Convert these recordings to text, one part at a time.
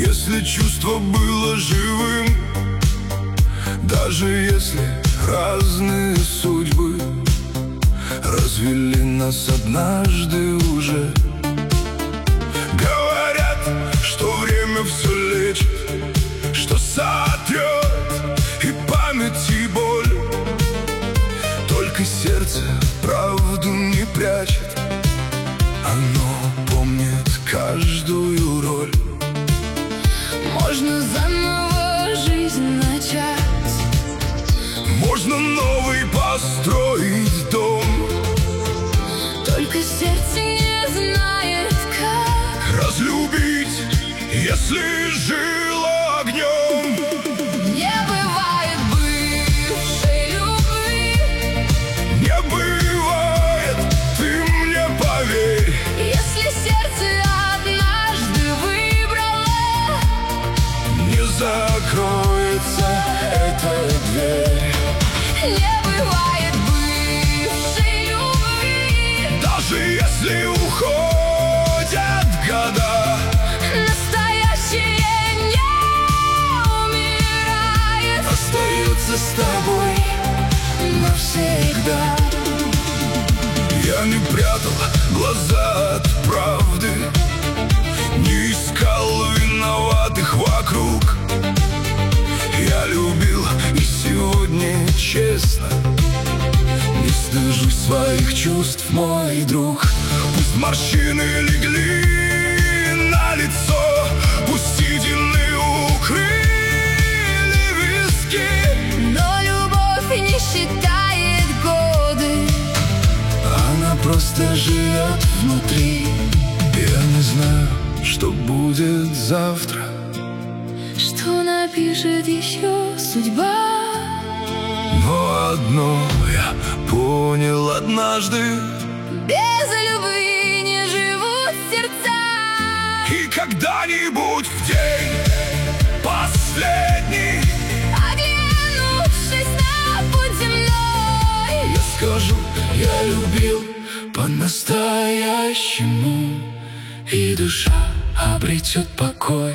Если чувство было живым, даже если разные судьбы развели нас однажды уже. Говорят, что время все лечит, что сотрет и память, и боль. Только сердце правду не прячет, оно помнит каждую роль. Можно заново жизнь начать, можно новый построить дом. только сердце не знает, как разлюбить, если жило огнем. не бывает бывшей любви, Не бывает, ты мне поверь. если сердце однажды выбрало, Не закроется эта дверь. не бывает бывшей любви, Даже если уходят года, настоящее не умирает, остается с тобой навсегда. Я не прятал глаза от правды, не искал виноватых вокруг. Я любил и сегодня честно, не стыжусь своих чувств, мой друг. Пусть морщины легли на лицо, пусть седины укрыли виски, Но любовь не считает годы, она просто живет внутри. Я не знаю, что будет завтра, что напишет еще судьба. но одно я понял однажды: Без любви не живут сердца. и когда-нибудь в день последний Оглянувшись на путь земной, я скажу, я любил по-настоящему, и душа обретет покой.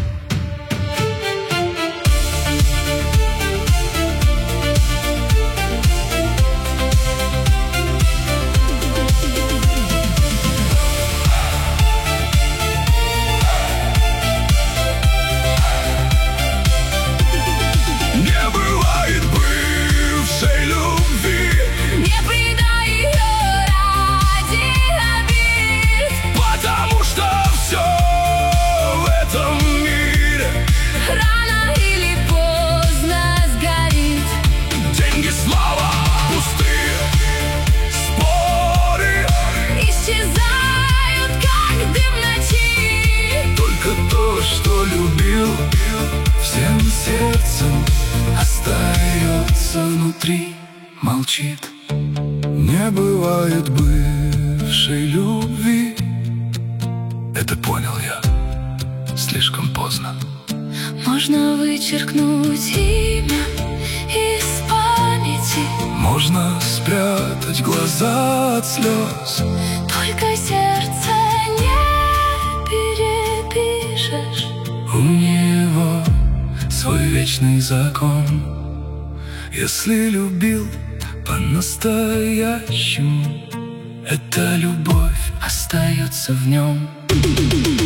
Не бывает бывшей любви, не предай ее ради обид, потому что все в этом мире рано или поздно сгорит. деньги, слава, пустые споры, Исчезают, как дым в ночи. только то, что любил всем сердцем, остается внутри, молчит. Не бывает бывшей любви, это понял я слишком поздно. Можно вычеркнуть имя из памяти, Можно спрятать глаза от слез, только сердце не перепишешь. у него свой вечный закон. Если любил по-настоящему, эта любовь остается в нем.